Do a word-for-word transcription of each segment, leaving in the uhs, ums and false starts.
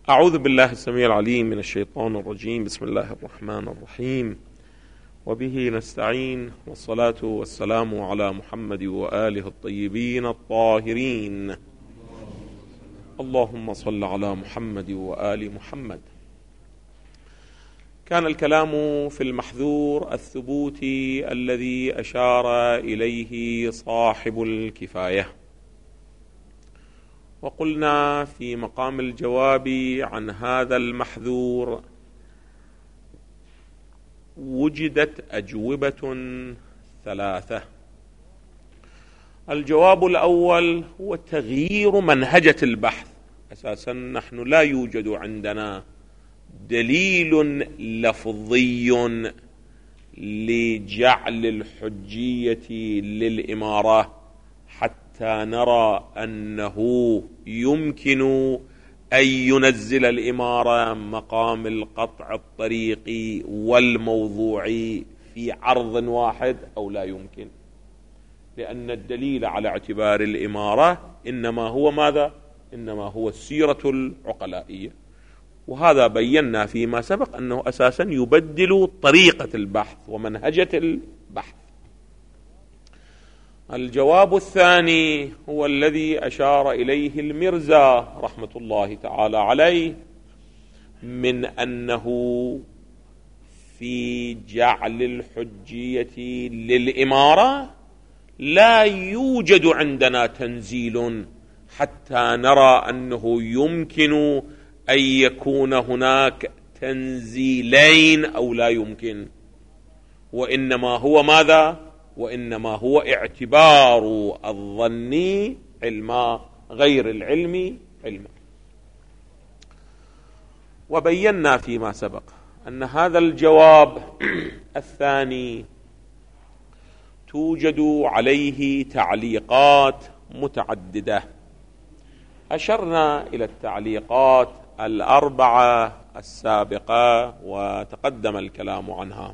أعوذ بالله السميع العليم من الشيطان الرجيم. بسم الله الرحمن الرحيم، وبه نستعين، والصلاة والسلام على محمد وآله الطيبين الطاهرين. اللهم صل على محمد وآل محمد. كان الكلام في المحذور الثبوتي الذي أشار إليه صاحب الكفاية، وقلنا في مقام الجواب عن هذا المحذور وجدت أجوبة ثلاثة. الجواب الأول هو تغيير منهجة البحث. أساسا نحن لا يوجد عندنا دليل لفظي لجعل الحجية للإمارة حتى نرى أنه يمكن أن ينزل الإمارة مقام القطع الطريقي والموضوعي في عرض واحد أو لا يمكن، لأن الدليل على اعتبار الإمارة إنما هو ماذا؟ إنما هو السيرة العقلائية، وهذا بينا فيما سبق أنه أساسا يبدل طريقة البحث ومنهجة البحث. الجواب الثاني هو الذي أشار إليه المرزا رحمة الله تعالى عليه، من أنه في جعل الحجية للإمارة لا يوجد عندنا تنزيل حتى نرى أنه يمكن أن يكون هناك تنزيلين أو لا يمكن، وإنما هو ماذا؟ وإنما هو اعتبار الظني علما غير العلم علما. وبينا فيما سبق أن هذا الجواب الثاني توجد عليه تعليقات متعددة، أشرنا إلى التعليقات الأربعة السابقة وتقدم الكلام عنها،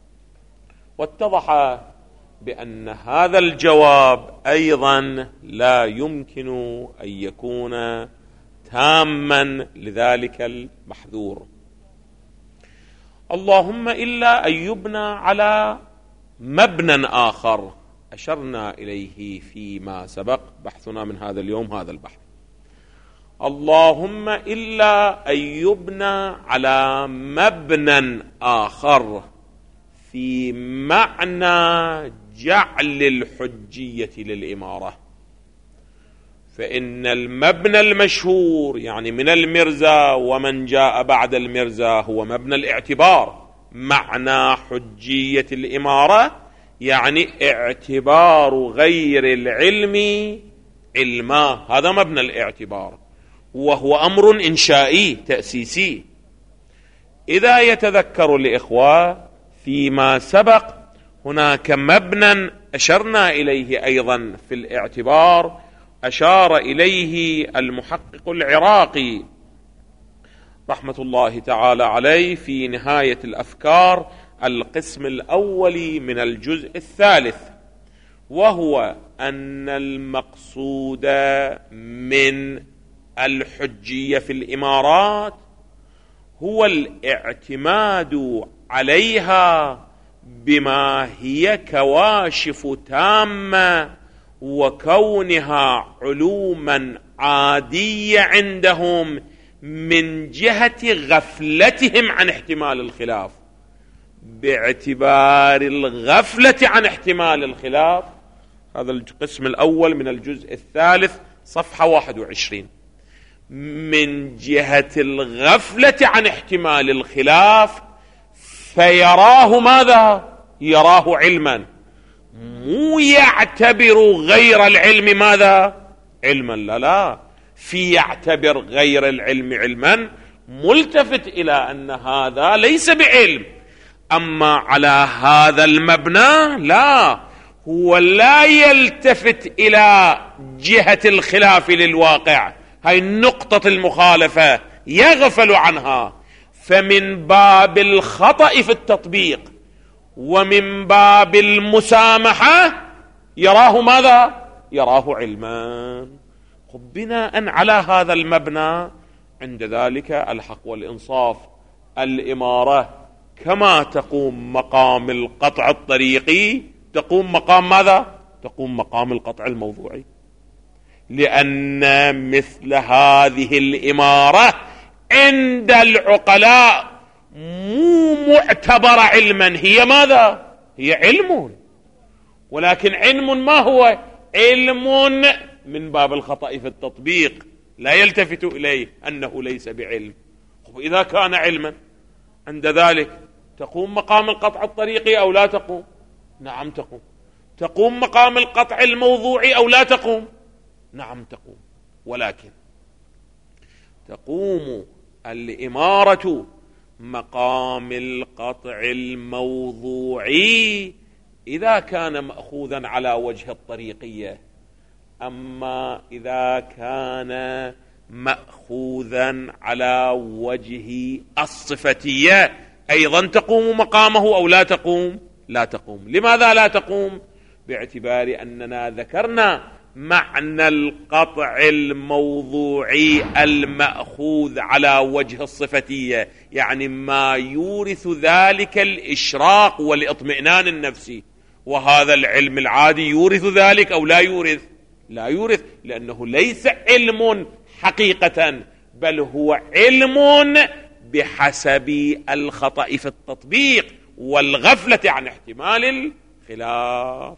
واتضح بأن هذا الجواب أيضا لا يمكن أن يكون تاما لذلك المحذور، اللهم إلا أن يبنى على مبنى آخر أشرنا إليه فيما سبق. بحثنا من هذا اليوم هذا البحث، اللهم إلا أن يبنى على مبنى آخر في معنى جعل الحجية للإمارة، فإن المبنى المشهور يعني من المرزا ومن جاء بعد المرزا هو مبنى الاعتبار. معنى حجية الإمارة يعني اعتبار غير العلم علما، هذا مبنى الاعتبار، وهو أمر إنشائي تأسيسي. إذا يتذكر الإخوة فيما سبق هناك مبنى أشرنا إليه أيضا في الاعتبار، أشار إليه المحقق العراقي رحمة الله تعالى عليه في نهاية الأفكار القسم الأول من الجزء الثالث، وهو أن المقصود من الحجية في الإمارات هو الاعتماد عليها بما هي كواشف تامة، وكونها علوما عادية عندهم من جهة غفلتهم عن احتمال الخلاف. باعتبار الغفلة عن احتمال الخلاف، هذا القسم الأول من الجزء الثالث صفحة واحد وعشرين، من جهة الغفلة عن احتمال الخلاف فيراه ماذا؟ يراه علما، مو يعتبر غير العلم ماذا؟ علما، لا لا، في يعتبر غير العلم علما ملتفت إلى أن هذا ليس بعلم. أما على هذا المبنى لا، هو لا يلتفت إلى جهة الخلاف للواقع، هاي النقطة المخالفة يغفل عنها، فمن باب الخطأ في التطبيق ومن باب المسامحة يراه ماذا؟ يراه علما. بناء على هذا المبنى عند ذلك الحق والإنصاف الإمارة كما تقوم مقام القطع الطريقي تقوم مقام ماذا؟ تقوم مقام القطع الموضوعي، لأن مثل هذه الإمارة عند العقلاء مو معتبرة علما، هي ماذا؟ هي علم، ولكن علم ما هو؟ علم من باب الخطأ في التطبيق، لا يلتفت إليه أنه ليس بعلم. إذا كان علما عند ذلك تقوم مقام القطع الطريقي أو لا تقوم؟ نعم تقوم. تقوم مقام القطع الموضوعي أو لا تقوم؟ نعم تقوم. ولكن تقوم الإمارة مقام القطع الموضوعي إذا كان مأخوذا على وجه الطريقية، أما إذا كان مأخوذا على وجه الصفتية أيضا تقوم مقامه أو لا تقوم؟ لا تقوم. لماذا لا تقوم؟ باعتبار أننا ذكرنا معنى القطع الموضوعي المأخوذ على وجه الصفتية، يعني ما يورث ذلك الإشراق والإطمئنان النفسي، وهذا العلم العادي يورث ذلك أو لا يورث؟ لا يورث، لأنه ليس علم حقيقة، بل هو علم بحسب الخطأ في التطبيق والغفلة عن احتمال الخلاف.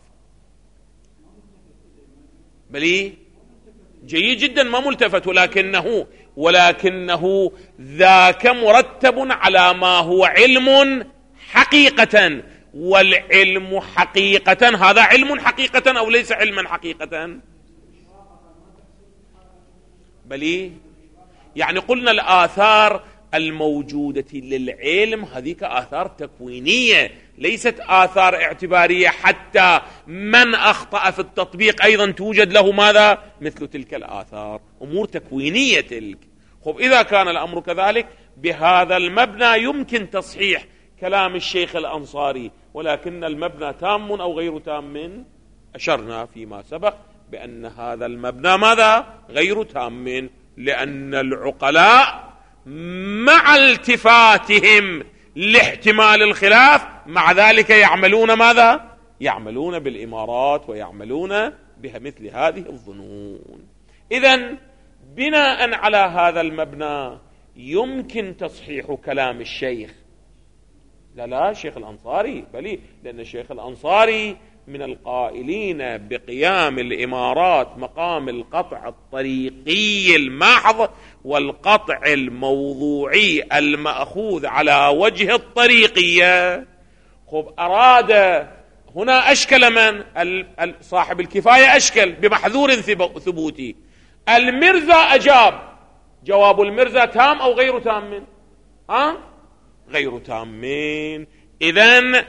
بلي جيد جدا، ما ملتفت، ولكنه ولكنه ذاك مرتب على ما هو علم حقيقة، والعلم حقيقة هذا علم حقيقة أو ليس علما حقيقة؟ بلي يعني قلنا الآثار الموجودة للعلم هذيك آثار تكوينية، ليست آثار اعتبارية، حتى من أخطأ في التطبيق أيضا توجد له ماذا؟ مثل تلك الآثار، أمور تكوينية تلك. خب إذا كان الأمر كذلك بهذا المبنى يمكن تصحيح كلام الشيخ الأنصاري، ولكن المبنى تام أو غير تام؟ أشرنا فيما سبق بأن هذا المبنى ماذا؟ غير تام، لأن العقلاء مع التفاتهم لاحتمال الخلاف مع ذلك يعملون ماذا؟ يعملون بالإمارات ويعملون بها مثل هذه الظنون. إذن بناء على هذا المبنى يمكن تصحيح كلام الشيخ. لا لا الشيخ الأنصاري بلي، لأن الشيخ الأنصاري من القائلين بقيام الإمارات مقام القطع الطريقي المحض والقطع الموضوعي المأخوذ على وجه الطريقية. خب أراد هنا أشكل من؟ صاحب الكفاية أشكل بمحذور ثبوتي. المرزا أجاب، جواب المرزا تام أو غير تام؟ ها؟ غير تامين. إذن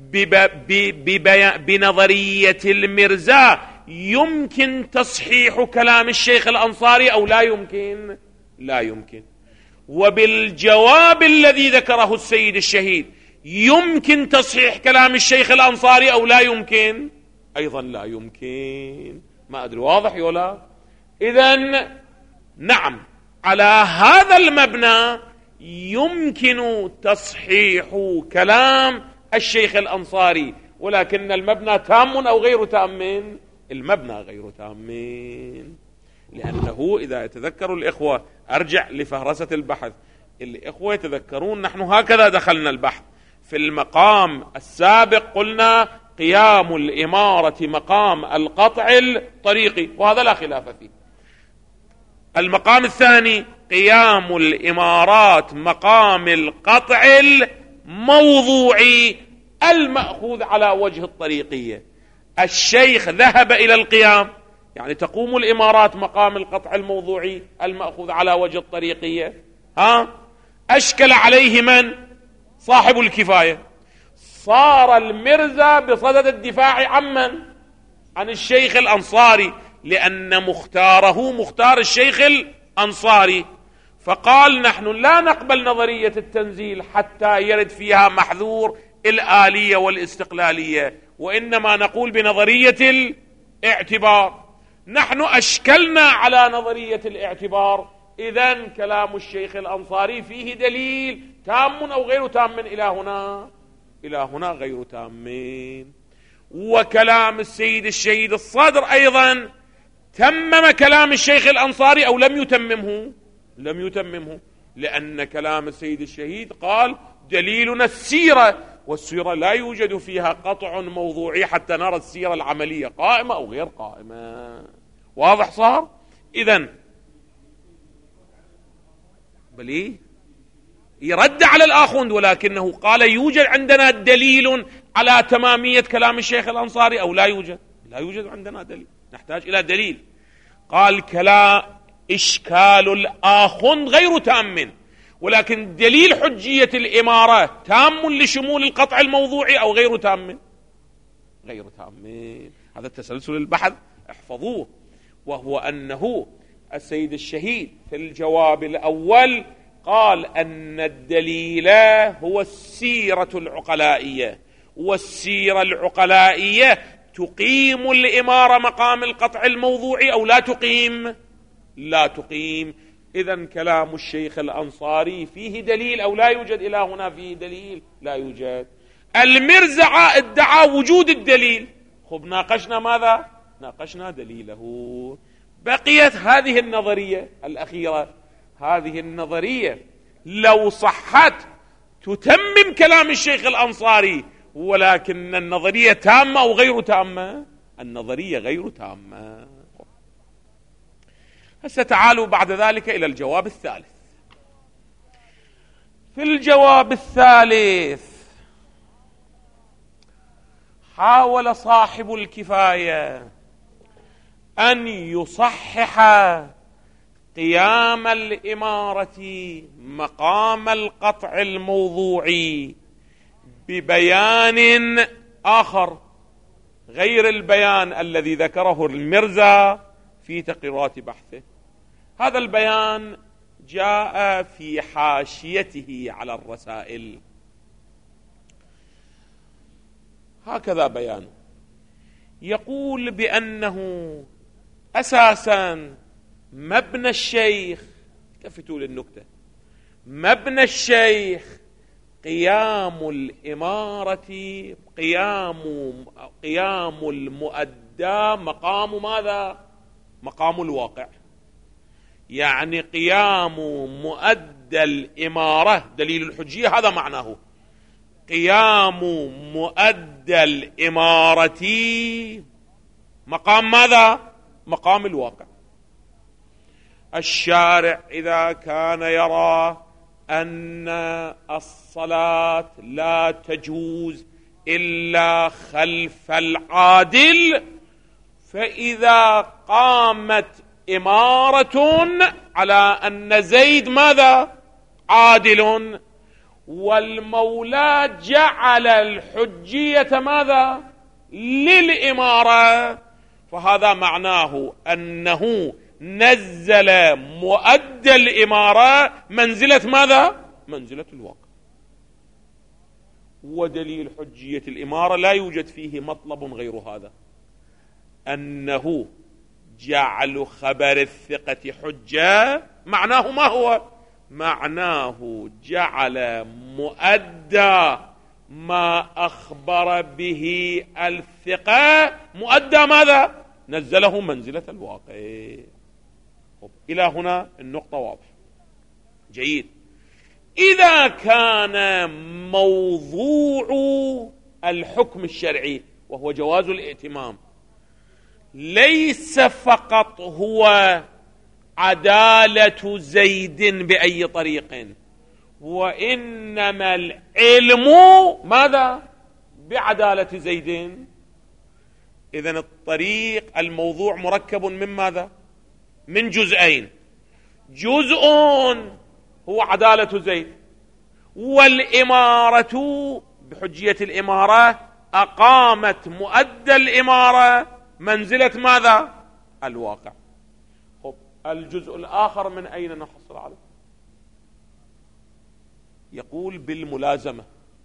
بنظرية المرزا يمكن تصحيح كلام الشيخ الأنصاري أو لا يمكن؟ لا يمكن. وبالجواب الذي ذكره السيد الشهيد يمكن تصحيح كلام الشيخ الأنصاري أو لا يمكن؟ أيضا لا يمكن. ما أدري واضح ولا؟ إذن نعم، على هذا المبنى يمكن تصحيح كلام الشيخ الأنصاري، ولكن المبنى تام أو غير تام؟ المبنى غير تام، لأنه إذا يتذكر الإخوة، أرجع لفهرسة البحث، الإخوة يتذكرون نحن هكذا دخلنا البحث. في المقام السابق قلنا قيام الإمارة مقام القطع الطريقي، وهذا لا خلاف فيه. المقام الثاني قيام الإمارات مقام القطع الموضوعي المأخوذ على وجه الطريقية. الشيخ ذهب إلى القيام، يعني تقوم الإمارات مقام القطع الموضوعي المأخوذ على وجه الطريقية. ها؟ أشكل عليه من؟ صاحب الكفاية. صار المرزا بصدد الدفاع عمن؟ عن الشيخ الأنصاري، لأن مختاره مختار الشيخ الأنصاري، فقال نحن لا نقبل نظرية التنزيل حتى يرد فيها محذور الآلية والاستقلالية، وإنما نقول بنظرية الاعتبار. نحن أشكلنا على نظرية الاعتبار إذن كلام الشيخ الأنصاري فيه دليل تام أو غير تام إلى هنا إلى هنا غير تام. وكلام السيد الشهيد الصدر أيضا تمم كلام الشيخ الأنصاري أو لم يتممه؟ لم يتممه، لأن كلام السيد الشهيد قال دليلنا السيرة، والسيرة لا يوجد فيها قطع موضوعي حتى نرى السيرة العملية قائمة أو غير قائمة. واضح صار؟ إذن بلي يرد على الآخوند، ولكنه قال يوجد عندنا دليل على تمامية كلام الشيخ الأنصاري أو لا يوجد؟ لا يوجد عندنا دليل، نحتاج إلى دليل. قال كلا إشكال الآخوند غير تام، ولكن دليل حجية الإمارة تام لشمول القطع الموضوعي أو غير تام؟ غير تام. هذا التسلسل البحث احفظوه، وهو أنه السيد الشهيد في الجواب الأول قال أن الدليل هو السيرة العقلائية، والسيرة العقلائية تقيم الإمارة مقام القطع الموضوعي أو لا تقيم؟ لا تقيم. إذن كلام الشيخ الأنصاري فيه دليل أو لا يوجد؟ إلى هنا فيه دليل؟ لا يوجد. المرزعة ادعى وجود الدليل، خب ناقشنا ماذا؟ ناقشنا دليله. بقيت هذه النظرية الأخيرة. هذه النظرية لو صحت تتمم كلام الشيخ الأنصاري، ولكن النظرية تامة أو غير تامة؟ النظرية غير تامة. هسه تعالوا بعد ذلك إلى الجواب الثالث. في الجواب الثالث حاول صاحب الكفاية أن يصحح قيام الإمارة مقام القطع الموضوعي ببيان آخر غير البيان الذي ذكره المرزا في تقريرات بحثه. هذا البيان جاء في حاشيته على الرسائل. هكذا بيان يقول بأنه أساسا مبنى الشيخ، كفتوا للنكتة، مبنى الشيخ قيام الإمارة، قيام قيام المؤدى مقام ماذا؟ مقام الواقع. يعني قيام مؤدى الإمارة دليل الحجية، هذا معناه قيام مؤدى الإمارة مقام ماذا؟ مقام الواقع. الشارع إذا كان يرى أن الصلاة لا تجوز إلا خلف العادل، فإذا قامت إمارة على أن زيد ماذا؟ عادل، والمولى جعل الحجية ماذا؟ للإمارة، فهذا معناه أنه نزل مؤدى الإمارة منزلة ماذا؟ منزلة الواقع. ودليل حجية الإمارة لا يوجد فيه مطلب غير هذا، أنه جعل خبر الثقة حجة معناه ما هو؟ معناه جعل مؤدى ما أخبر به الثقة مؤدى ماذا؟ نزله منزلة الواقع. إلى هنا النقطة واضحة. جيد. إذا كان موضوع الحكم الشرعي وهو جواز الائتمام ليس فقط هو عدالة زيد بأي طريق، وإنما العلم ماذا؟ بعدالة زيد. إذن الطريق الموضوع مركب من ماذا؟ من جزئين. جزء هو عدالة زيد، والإمارة بحجية الإمارة أقامت مؤدى الإمارة منزلة ماذا؟ الواقع. خب الجزء الآخر من أين نحصل عليه؟ يقول بالملازمة،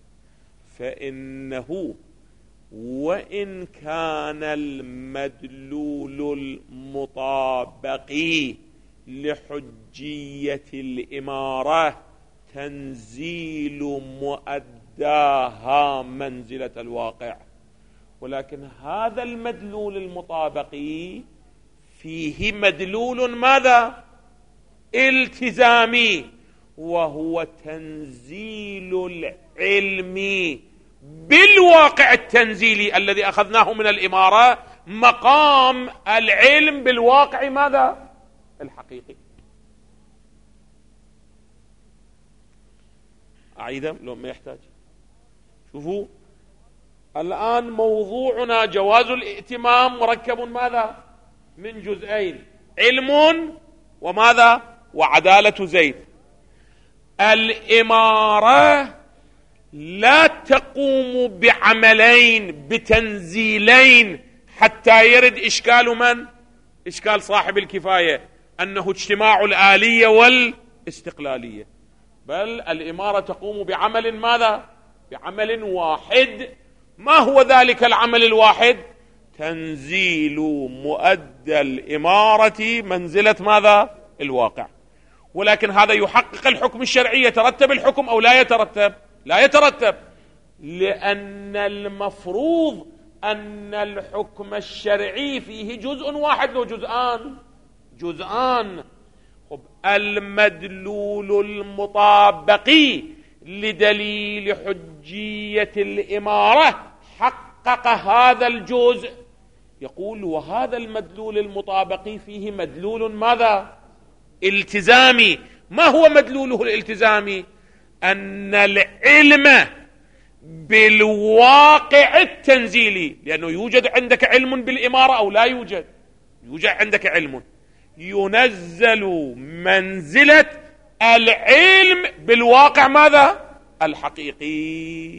فإنه وإن كان المدلول المطابق لحجية الإمارة تنزيل مؤداها منزلة الواقع. ولكن هذا المدلول المطابقي فيه مدلول ماذا؟ التزامي، وهو تنزيل العلم بالواقع التنزيلي الذي أخذناه من الإمارة مقام العلم بالواقع ماذا؟ الحقيقي. أعيدها لو ما يحتاج. شوفوا الآن موضوعنا جواز الائتمام مركب ماذا؟ من جزئين، علم وماذا؟ وعدالة زيد. الإمارة لا تقوم بعملين بتنزيلين حتى يرد إشكال من؟ إشكال صاحب الكفاية أنه اجتماع الآلية والاستقلالية، بل الإمارة تقوم بعمل ماذا؟ بعمل واحد. ما هو ذلك العمل الواحد؟ تنزيل مؤدى الإمارة منزلة ماذا؟ الواقع. ولكن هذا يحقق الحكم الشرعي. يترتب الحكم أو لا يترتب؟ لا يترتب، لأن المفروض أن الحكم الشرعي فيه جزء واحد لو جزءان جزءان خب المدلول المطابقي لدليل حجية الإمارة حقق هذا الجزء. يقول وهذا المدلول المطابقي فيه مدلول ماذا؟ التزامي. ما هو مدلوله الالتزامي؟ أن العلم بالواقع التنزيلي، لأنه يوجد عندك علم بالإمارة أو لا يوجد؟ يوجد عندك علم، ينزل منزلة العلم بالواقع ماذا؟ الحقيقي.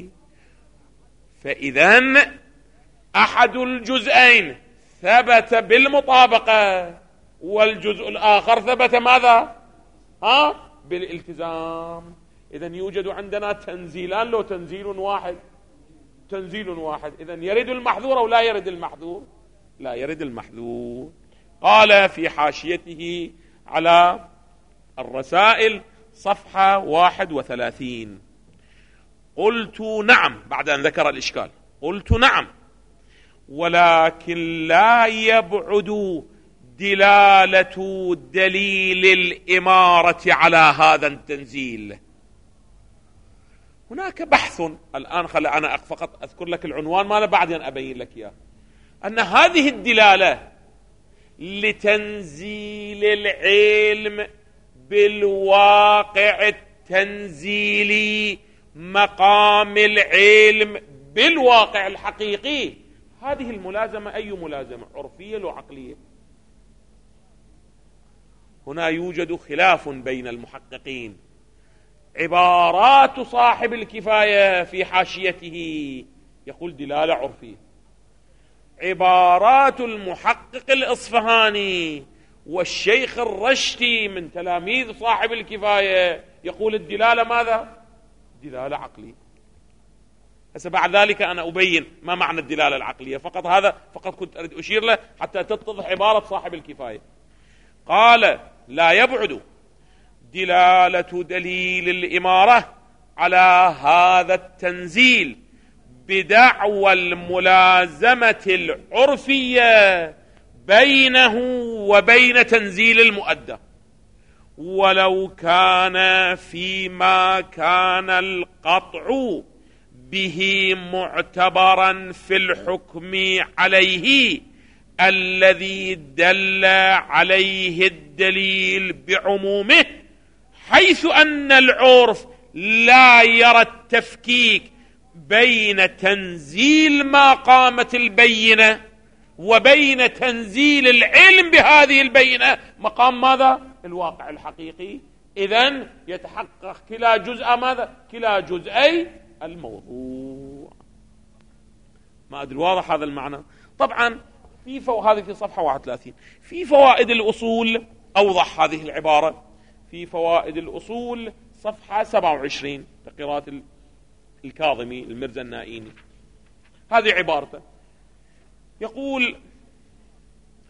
فإذن أحد الجزئين ثبت بالمطابقة، والجزء الآخر ثبت ماذا؟ ها؟ بالالتزام. إذن يوجد عندنا تنزيلان لو تنزيل واحد؟ تنزيل واحد. إذن يرد المحذور أو لا يرد المحذور؟ لا يرد المحذور. قال في حاشيته على الرسائل صفحة واحد وثلاثين: قلت نعم، بعد أن ذكر الإشكال، قلت نعم، ولكن لا يبعد دلالة دليل الإمارة على هذا التنزيل. هناك بحث الآن، خل أنا فقط أذكر لك العنوان ماذا بعدين أبين لك إياه، أن هذه الدلالة لتنزيل العلم بالواقع التنزيلي مقام العلم بالواقع الحقيقي. هذه الملازمة أي ملازمة؟ عرفية أو عقلية؟ هنا يوجد خلاف بين المحققين. عبارات صاحب الكفاية في حاشيته يقول دلالة عرفية، عبارات المحقق الإصفهاني والشيخ الرشتي من تلاميذ صاحب الكفاية يقول الدلالة ماذا؟ دلالة عقلية. هسه بعد ذلك أنا أبين ما معنى الدلالة العقلية، فقط هذا فقط كنت أريد أشير له حتى تتضح عبارة صاحب الكفاية. قال لا يبعد دلالة دليل الإمارة على هذا التنزيل بدعوى الملازمة العرفية بينه وبين تنزيل المؤدى، ولو كان فيما كان القطع به معتبرا في الحكم عليه الذي دل عليه الدليل بعمومه، حيث أن العرف لا يرى التفكيك بين تنزيل ما قامت البينة وبين تنزيل العلم بهذه البينة مقام ماذا؟ الواقع الحقيقي. إذن يتحقق كلا جزء ماذا؟ كلا جزئي الموضوع. ما أدري واضح هذا المعنى؟ طبعا في فو... هذه في صفحة واحد وثلاثين. في فوائد الأصول أوضح هذه العبارة. في فوائد الأصول صفحة سبعة وعشرين تقريرات الكاظمي المرزا النائيني، هذه عبارته. يقول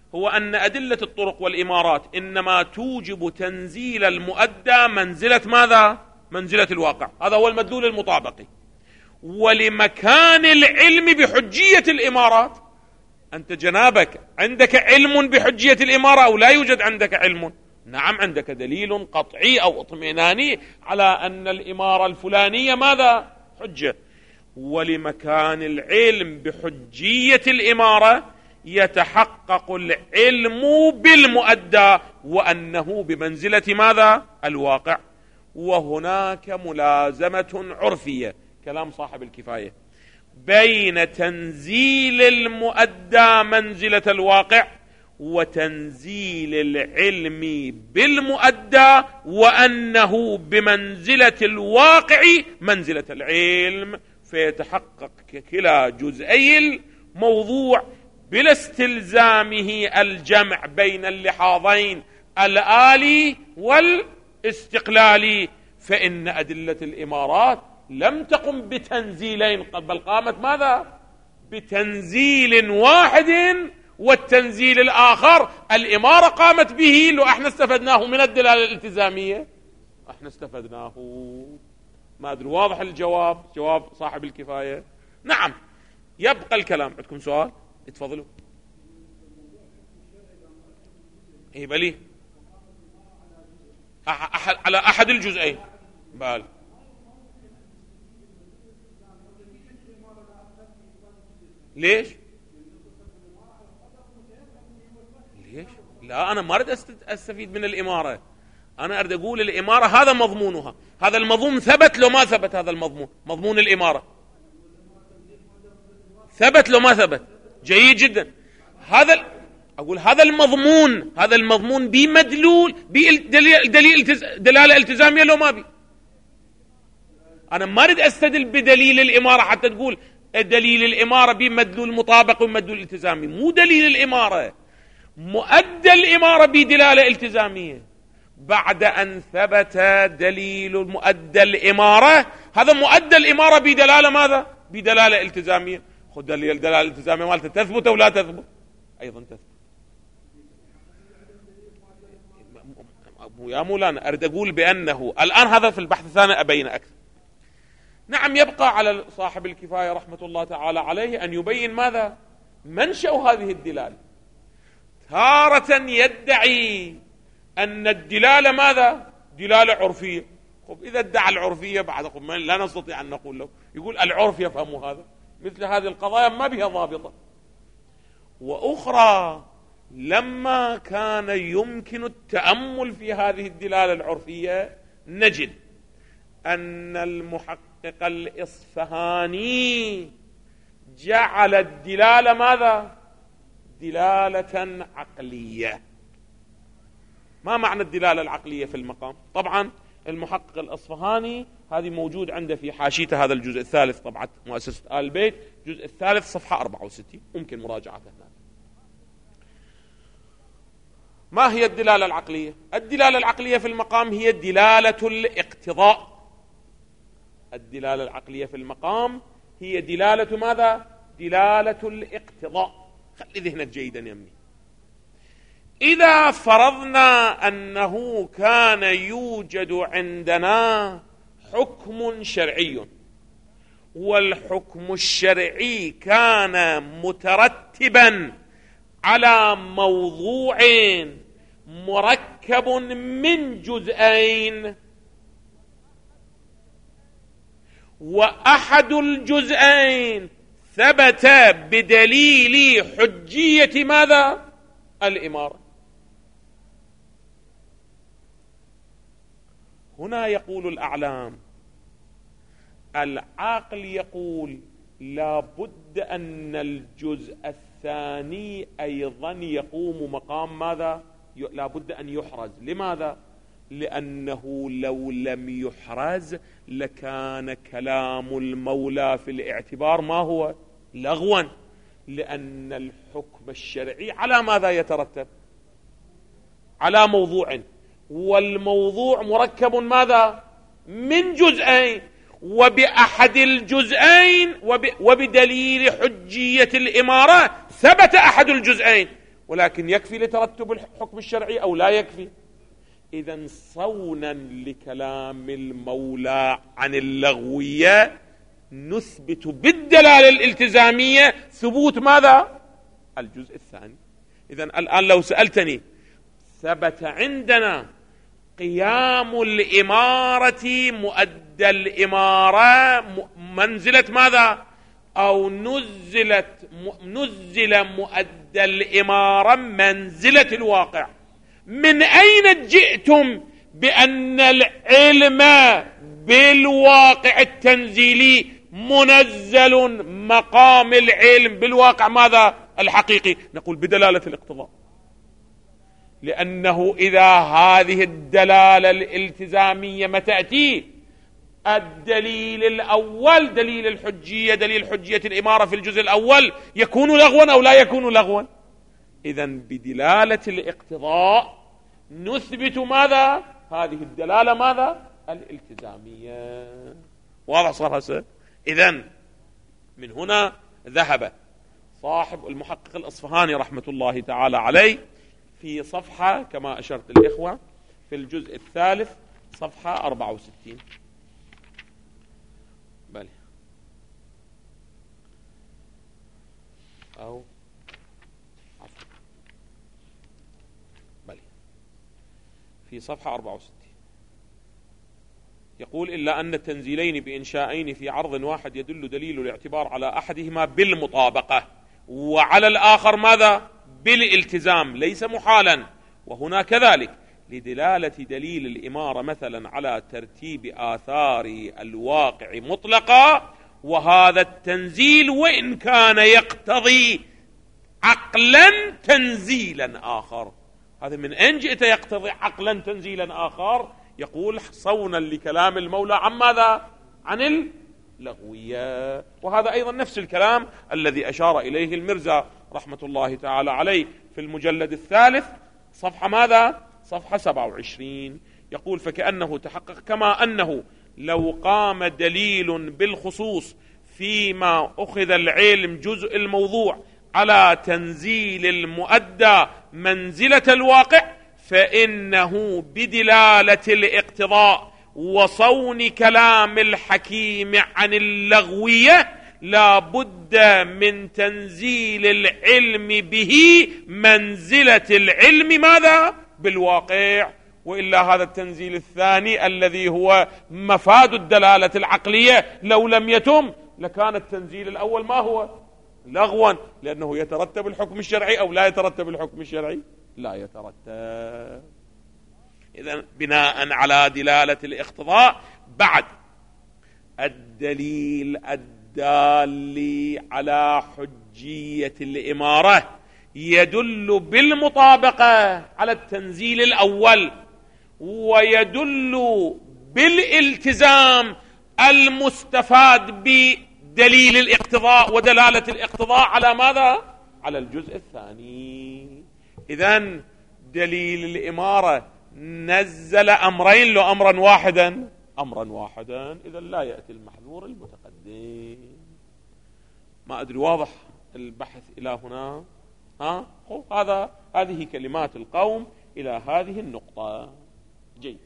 هو أن أدلة الطرق والإمارات إنما توجب تنزيل المؤدى منزلة ماذا؟ منزلة الواقع. هذا هو المدلول المطابقي. ولمكان العلم بحجية الإمارات، أنت جنابك عندك علم بحجية الإمارة أو لا يوجد عندك علم؟ نعم، عندك دليل قطعي أو اطمئناني على أن الإمارة الفلانية ماذا؟ حجة. ولمكان العلم بحجية الإمارة يتحقق العلم بالمؤدى وأنه بمنزلة ماذا؟ الواقع. وهناك ملازمة عرفية، كلام صاحب الكفاية، بين تنزيل المؤدى منزلة الواقع وتنزيل العلم بالمؤدى وأنه بمنزلة الواقع منزلة العلم، فيتحقق كلا جزئي الموضوع بلا استلزامه الجمع بين اللحاظين الآلي والاستقلالي. فإن أدلة الإمارات لم تقم بتنزيلين، بل قامت ماذا؟ بتنزيل واحد، والتنزيل الآخر الإمارة قامت به. لو احنا استفدناه من الدلالة الالتزامية، احنا استفدناه. ما أدري واضح الجواب؟ جواب صاحب الكفاية. نعم. يبقى الكلام. عندكم سؤال؟ اتفضلوا. ايه بلي أح على أحد الجزئين. بال ليش؟ ليش؟ لا، أنا ما أريد أستفيد من الإمارة. أنا أريد أقول الإمارة هذا مضمونها. هذا المضمون ثبت لو ما ثبت. هذا المضمون، مضمون الإمارة ثبت لو ما ثبت. جيد جدا. هذا أقول هذا المضمون، هذا المضمون بمدلول بدليل دلالة التزامية لو ما بي. أنا ما أريد أستدل بدليل الإمارة حتى تقول دليل الإمارة بمدلول مطابق ومدلول التزامي. مو دليل الإمارة، مؤدى الإمارة بدلالة التزامية. بعد أن ثبت دليل مؤدى الإمارة، هذا مؤدى الإمارة بدلالة ماذا؟ بدلالة التزامية. خذ دليل الدلالة الالتزامية مالته تثبت أو لا تثبت؟ أيضا تثبت. يا مولانا أريد أقول بأنه الآن هذا في البحث الثاني أبين أكثر. نعم. يبقى على صاحب الكفاية رحمة الله تعالى عليه أن يبين ماذا؟ منشأ هذه الدلالة. تارة يدعي أن الدلالة ماذا؟ دلالة عرفية. خب إذا ادعى العرفية بعد خب لا نستطيع أن نقول له. يقول العرف يفهم هذا. مثل هذه القضايا ما بها ضابطة. وأخرى لما كان يمكن التأمل في هذه الدلالة العرفية نجد أن المحقق الإصفهاني جعل الدلالة ماذا؟ دلالة عقلية. ما معنى الدلالة العقلية في المقام؟ طبعا المحقق الإصفهاني هذه موجود عنده في حاشيته هذا الجزء الثالث طبعة مؤسسة آل البيت، الجزء الثالث صفحة أربعة وستين، ممكن مراجعته هناك. ما هي الدلالة العقلية؟ الدلالة العقلية في المقام هي دلالة الاقتضاء. الدلالة العقلية في المقام هي دلالة ماذا؟ دلالة الاقتضاء. خلي ذهنك جيدا يمني. إذا فرضنا أنه كان يوجد عندنا حكم شرعي، والحكم الشرعي كان مترتبا على موضوع مركب من جزئين، وأحد الجزئين ثبت بدليل حجية ماذا؟ الإمارة. هنا يقول الأعلام العقل يقول لا بد أن الجزء الثاني أيضا يقوم مقام ماذا؟ لا بد أن يحرز. لماذا؟ لأنه لو لم يحرز لكان كلام المولى في الاعتبار ما هو؟ لغوا. لأن الحكم الشرعي على ماذا يترتب؟ على موضوع، والموضوع مركب ماذا؟ من جزئين، وبأحد الجزئين وب... وبدليل حجية الإمارة ثبت أحد الجزئين، ولكن يكفي لترتب الحكم الشرعي أو لا يكفي؟ إذن صونا لكلام المولى عن اللغوية نثبت بالدلالة الالتزامية ثبوت ماذا؟ الجزء الثاني. إذن الآن لو سألتني ثبت عندنا قيام الإمارة مؤدى الإمارة منزلة ماذا؟ أو نزلت نزل مؤدى الإمارة منزلة الواقع. من أين جئتم بأن العلم بالواقع التنزيلي منزل مقام العلم بالواقع ماذا؟ الحقيقي. نقول بدلالة الاقتضاء، لأنه إذا هذه الدلالة الالتزامية ما تأتي الدليل الأول دليل الحجية دليل حجية الإمارة في الجزء الأول يكون لغوا أو لا يكون لغوا. إذن بدلالة الاقتضاء نثبت ماذا؟ هذه الدلالة ماذا؟ الالتزامية. واضح صار هسه؟ إذن من هنا ذهب صاحب المحقق الأصفهاني رحمة الله تعالى عليه في صفحة كما أشرت الإخوة في الجزء الثالث صفحة أربعة وستين بل أو بل في صفحة أربعة وستين يقول: إلا أن التنزيلين بإنشائين في عرض واحد يدل دليل الاعتبار على أحدهما بالمطابقة وعلى الآخر ماذا؟ بالالتزام، ليس محالا. وهنا كذلك لدلالة دليل الإمارة مثلا على ترتيب آثار الواقع مطلقا، وهذا التنزيل وإن كان يقتضي عقلا تنزيلا آخر. هذا من أين جئت يقتضي عقلا تنزيلا آخر؟ يقول صونا لكلام المولى عن ماذا؟ عن اللغوية. وهذا أيضا نفس الكلام الذي أشار إليه المرزا رحمة الله تعالى عليه في المجلد الثالث صفحة ماذا؟ صفحة سبعة وعشرين. يقول: فكأنه تحقق كما أنه لو قام دليل بالخصوص فيما أخذ العلم جزء الموضوع على تنزيل المؤدى منزلة الواقع، فإنه بدلالة الاقتضاء وصون كلام الحكيم عن اللغوية لا بد من تنزيل العلم به منزلة العلم ماذا؟ بالواقع. وإلا هذا التنزيل الثاني الذي هو مفاد الدلالة العقلية لو لم يتم لكان التنزيل الأول ما هو؟ لغوا، لأنه يترتب الحكم الشرعي أو لا يترتب الحكم الشرعي؟ لا يترتب. إذن بناء على دلالة الاقتضاء بعد الدليل الدال على حجية الإمارة يدل بالمطابقة على التنزيل الأول، ويدل بالالتزام المستفاد بدليل الاقتضاء ودلالة الاقتضاء على ماذا؟ على الجزء الثاني. إذن دليل الإمارة نزل أمرين لو أمرا واحدا؟ أمرا واحدا. إذن لا يأتي المحذور المتقدم. ما أدري واضح البحث إلى هنا؟ ها؟ هذا هذه كلمات القوم إلى هذه النقطة. جيد.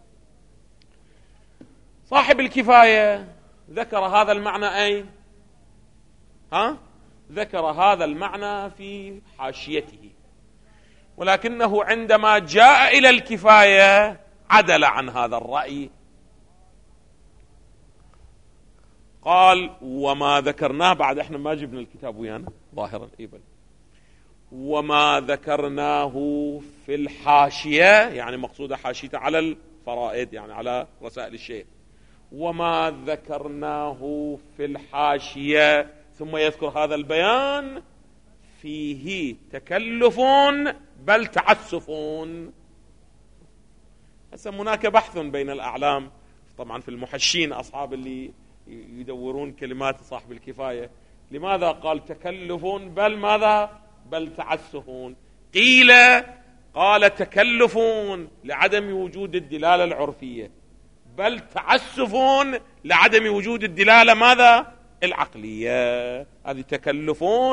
صاحب الكفاية ذكر هذا المعنى أين؟ ها؟ ذكر هذا المعنى في حاشيته، ولكنه عندما جاء إلى الكفاية عدل عن هذا الرأي. قال: وما ذكرناه بعد احنا ما جبنا الكتاب ويانا ظاهرا إيبل وما ذكرناه في الحاشية، يعني مقصود حاشيته على الفرائد، يعني على رسائل الشيخ. وما ذكرناه في الحاشية ثم يذكر هذا البيان فيه تكلف بل تعسف. هسه هناك بحث بين الأعلام طبعا في المحشين أصحاب اللي يدورون كلمات صاحب الكفاية، لماذا قال تكلف بل ماذا؟ بل تعسف. قيل قال تكلف لعدم وجود الدلالة العرفية، بل تعسف لعدم وجود الدلالة ماذا؟ العقلية. هذه تكلف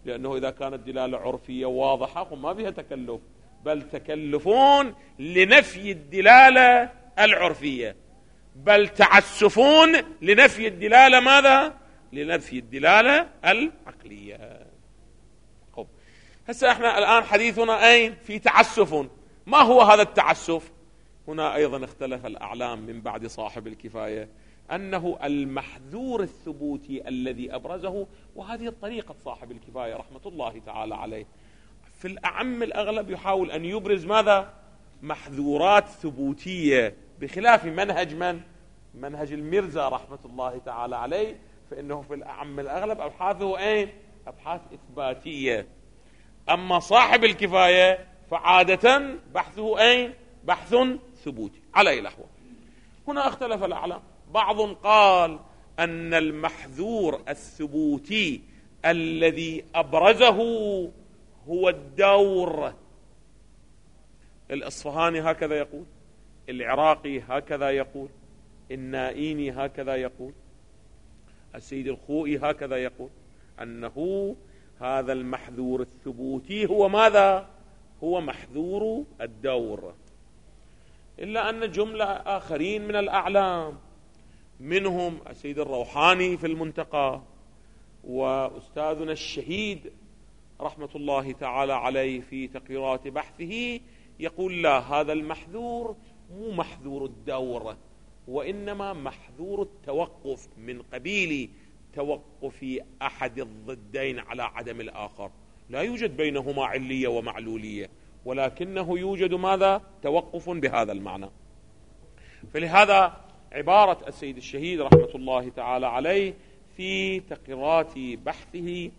لأنه إذا كانت دلالة عرفية واضحة وما بها تكلف، بل تكلفون لنفي الدلالة العرفية، بل تعسفون لنفي الدلالة ماذا؟ لنفي الدلالة العقلية. خب هسه احنا الآن حديثنا أين؟ في تعسف. ما هو هذا التعسف؟ هنا أيضا اختلف الأعلام من بعد صاحب الكفاية أنه المحذور الثبوتي الذي أبرزه، وهذه الطريقة صاحب الكفاية رحمة الله تعالى عليه، في الأعم الأغلب يحاول أن يبرز ماذا؟ محذورات ثبوتية، بخلاف منهج من؟ منهج الميرزا رحمة الله تعالى عليه، فإنه في الأعم الأغلب أبحاثه أين؟ أبحاث إثباتية. أما صاحب الكفاية فعادة بحثه أين؟ بحث ثبوتي. على أي الأحوال هنا اختلف الأعلام، بعض قال أن المحذور الثبوتي الذي أبرزه هو الدور. الإصفهاني هكذا يقول، العراقي هكذا يقول، النائيني هكذا يقول، السيد الخوئي هكذا يقول، أنه هذا المحذور الثبوتي هو ماذا؟ هو محذور الدور. إلا أن جملة آخرين من الأعلام منهم السيد الروحاني في المنتقى، وأستاذنا الشهيد رحمة الله تعالى عليه في تقريرات بحثه، يقول لا، هذا المحذور مو محذور الدور، وإنما محذور التوقف، من قبيل توقف أحد الضدين على عدم الآخر. لا يوجد بينهما علية ومعلولية، ولكنه يوجد ماذا؟ توقف بهذا المعنى. فلهذا عبارة السيد الشهيد رحمة الله تعالى عليه في تقريرات بحثه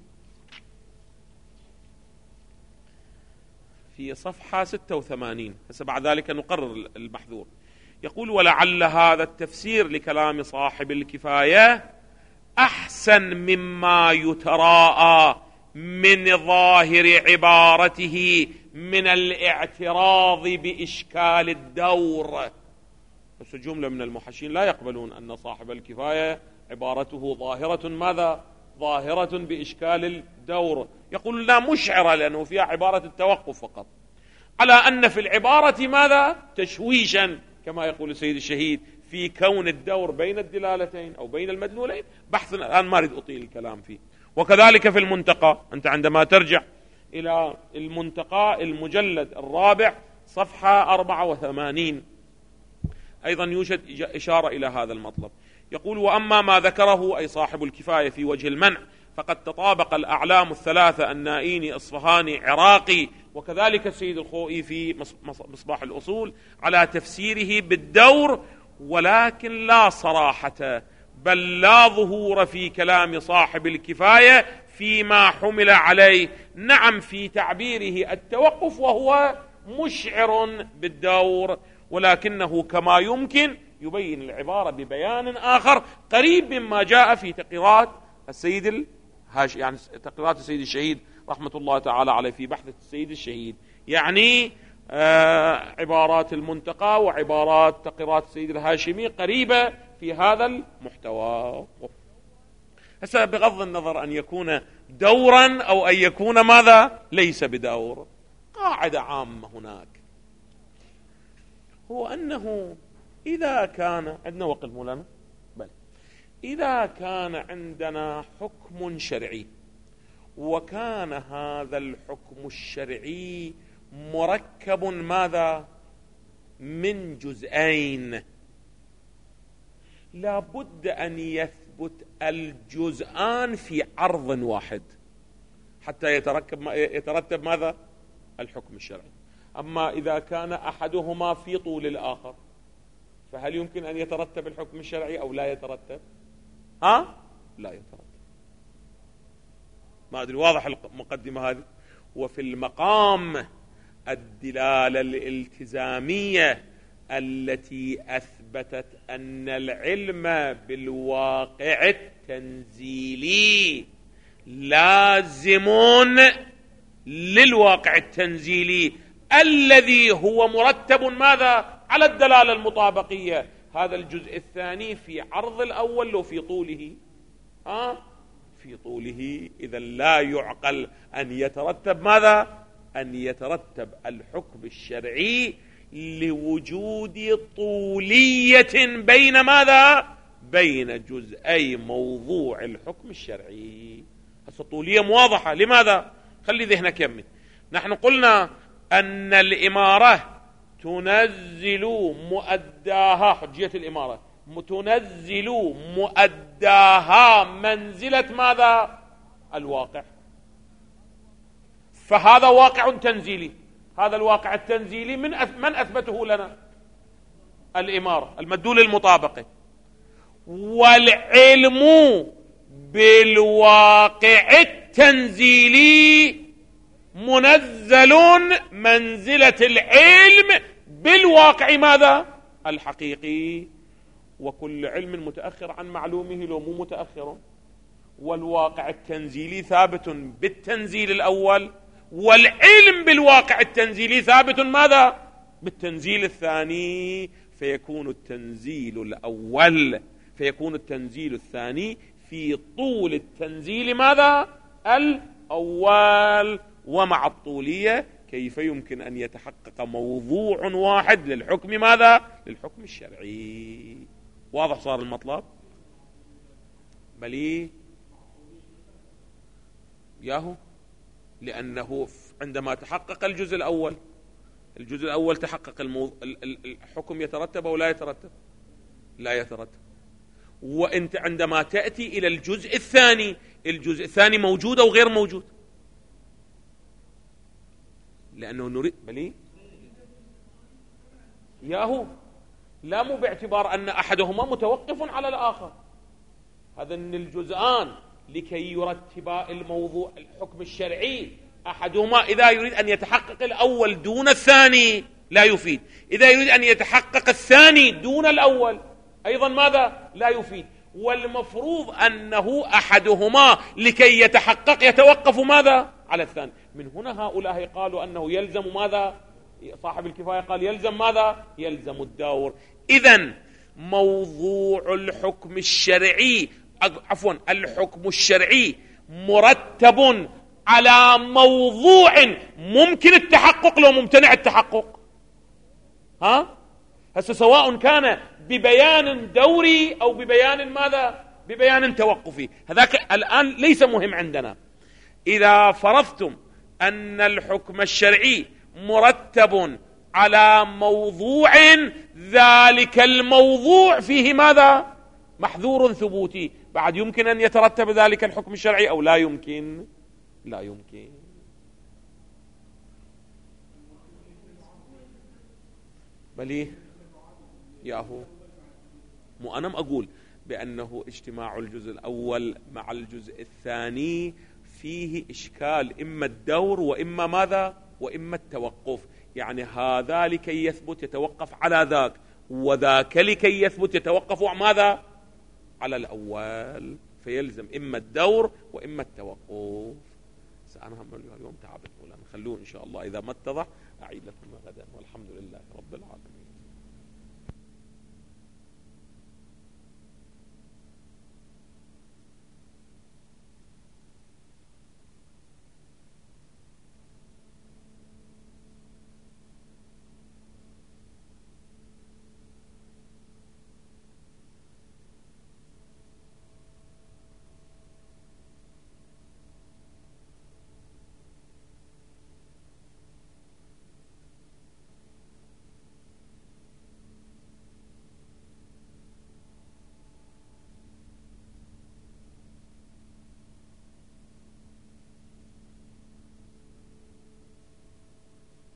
في صفحة ستة وثمانين، هسه بعد ذلك نقرر المحذور، يقول: ولعل هذا التفسير لكلام صاحب الكفاية أحسن مما يتراءى من ظاهر عبارته من الاعتراض بإشكال الدور. بس جملة من المحشين لا يقبلون أن صاحب الكفاية عبارته ظاهرة ماذا؟ ظاهرة بإشكال الدور، يقول لا، مشعرة، لأنه فيها عبارة التوقف فقط، على أن في العبارة ماذا؟ تشويشا، كما يقول السيد الشهيد، في كون الدور بين الدلالتين أو بين المدلولين. بحث الآن ما أريد أطيل الكلام فيه. وكذلك في المنتقى، أنت عندما ترجع إلى المنتقى المجلد الرابع صفحة أربعة وثمانين أيضا يوجد إشارة إلى هذا المطلب. يقول: وأما ما ذكره أي صاحب الكفاية في وجه المنع، فقد تطابق الأعلام الثلاثة، النائيني، إصفهاني، عراقي، وكذلك السيد الخوئي في مصباح الأصول، على تفسيره بالدور، ولكن لا صراحة بل لا ظهور في كلام صاحب الكفاية فيما حمل عليه. نعم، في تعبيره التوقف وهو مشعر بالدور، ولكنه كما يمكن يبين العبارة ببيان آخر قريب مما جاء في تقريرات السيد الهاش يعني تقريرات السيد الشهيد رحمة الله تعالى عليه في بحث السيد الشهيد، يعني آه عبارات المنتقى وعبارات تقريرات السيد الهاشمي قريبة في هذا المحتوى. هسه بغض النظر أن يكون دورا أو أن يكون ماذا؟ ليس بدور، قاعدة عامة هناك، هو أنه إذا كان عندنا وقت مولانا بل إذا كان عندنا حكم شرعي، وكان هذا الحكم الشرعي مركب ماذا؟ من جزئين، لابد أن يثبت الجزءان في عرض واحد حتى يتركب يترتب ماذا؟ الحكم الشرعي. أما إذا كان أحدهما في طول الآخر، فهل يمكن أن يترتب الحكم الشرعي أو لا يترتب؟ ها؟ لا يترتب. ما أدري واضح المقدمة هذه. وفي المقام الدلالة الالتزامية التي أثبتت أن العلم بالواقع التنزيلي لازم للواقع التنزيلي الذي هو مرتب ماذا؟ على الدلالة المطابقية. هذا الجزء الثاني في عرض الأول وفي طوله، ها؟ في طوله. إذا لا يعقل أن يترتب ماذا؟ أن يترتب الحكم الشرعي لوجود طولية بين ماذا؟ بين جزئي موضوع الحكم الشرعي. هسه طولية واضحة. لماذا؟ خلي ذهنك يمن. نحن قلنا أن الإمارة تنزل مؤداها، حجية الإمارة تنزل مؤداها منزلة ماذا؟ الواقع. فهذا واقع تنزيلي. هذا الواقع التنزيلي من من أثبته لنا؟ الإمارة، المدلول المطابقة. والعلم بالواقع التنزيلي منزل منزلة العلم بالواقع ماذا؟ الحقيقي. وكل علم متأخر عن معلومه لو مو متأخر. والواقع التنزيلي ثابت بالتنزيل الأول، والعلم بالواقع التنزيلي ثابت ماذا؟ بالتنزيل الثاني. فيكون التنزيل الأول فيكون التنزيل الثاني في طول التنزيل ماذا؟ الأول. ومع الطولية كيف يمكن أن يتحقق موضوع واحد للحكم ماذا؟ للحكم الشرعي. واضح صار المطلب؟ بلي ياهو. لأنه عندما تحقق الجزء الأول الجزء الأول تحقق الموض... الحكم يترتب أو لا يترتب؟ لا يترتب. وأنت عندما تأتي إلى الجزء الثاني، الجزء الثاني موجود أو غير موجود؟ لأنه نريد بلي ياهو. لا، مو باعتبار أن أحدهما متوقف على الآخر. هذا أن الجزءان لكي يرتبا الموضوع الحكم الشرعي، أحدهما إذا يريد أن يتحقق الأول دون الثاني لا يفيد، إذا يريد أن يتحقق الثاني دون الأول أيضا ماذا؟ لا يفيد. والمفروض أنه أحدهما لكي يتحقق يتوقف ماذا؟ على الثاني. من هنا هؤلاء قالوا أنه يلزم ماذا؟ صاحب الكفاية قال يلزم ماذا؟ يلزم الدور. إذن موضوع الحكم الشرعي عفوا الحكم الشرعي مرتب على موضوع ممكن التحقق لو ممتنع التحقق. ها؟ هسه سواء كان ببيان دوري أو ببيان ماذا؟ ببيان توقفي. هذاك الآن ليس مهم عندنا. إذا فرضتم أن الحكم الشرعي مرتب على موضوع، ذلك الموضوع فيه ماذا؟ محذور ثبوتي. بعد يمكن أن يترتب ذلك الحكم الشرعي أو لا يمكن؟ لا يمكن. بلي ياهو. مو أنا أقول بأنه اجتماع الجزء الأول مع الجزء الثاني فيه إشكال، إما الدور وإما ماذا؟ وإما التوقف. يعني هذا لكي يثبت يتوقف على ذاك، وذاك لكي يثبت يتوقف ماذا؟ على الأول. فيلزم إما الدور وإما التوقف. سأنا هم اليوم تعبت، خلوه إن شاء الله إذا ما اتضح أعيد لكم غدا، والحمد لله رب العالمين.